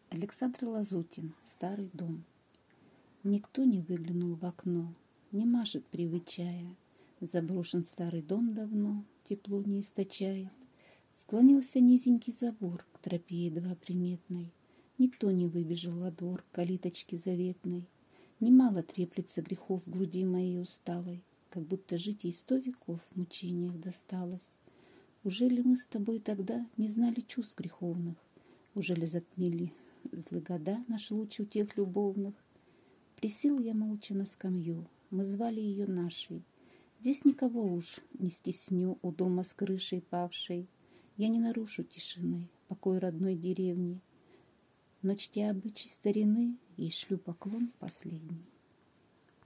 Александр Лазутин. Старый дом. Никто не выглянул в окно, не машет, привычая. Заброшен старый дом давно, тепло не источает. Склонился низенький забор к тропе едва приметной. Никто не выбежал во двор к калиточке заветной. Немало треплется грехов в груди моей усталой, как будто жить ей 100 веков в мучениях досталось. Ужели мы с тобой тогда не знали чувств греховных? Ужели затмили злы года наш луч утех любовных? Присел я молча на скамью, мы звали ее нашей. Здесь никого уж не стесню у дома с крышей павшей. Я не нарушу тишины, покой родной деревни, но, чтя обычай старины, ей шлю поклон последний.